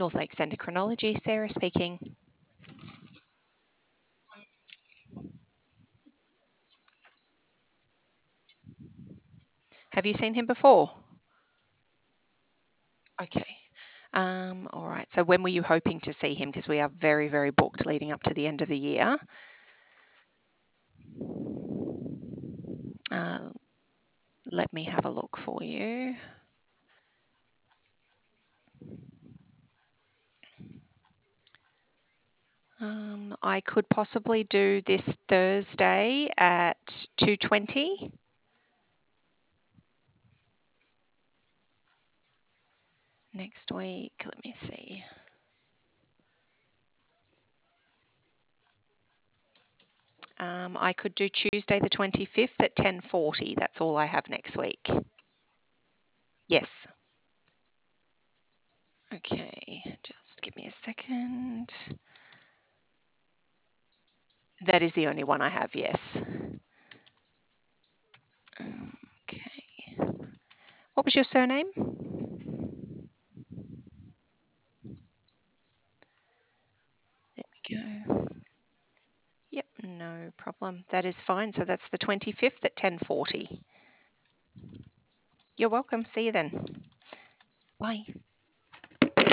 North Lakes Endocrinology, Sarah speaking. Have you seen him before? Okay. All right. So when were you hoping to see him? Because we are very, very booked leading up to the end of the year. Uh, let me have a look for you. I could possibly do this Thursday at 2:20. Next week, let me see. I could do Tuesday the 25th at 10:40. That's all I have next week. Yes. Okay, just give me a second. That is the only one I have, yes. Okay. What was your surname? There we go. Yep, no problem. That is fine. So that's the 25th at 10:40. You're welcome. See you then. Bye.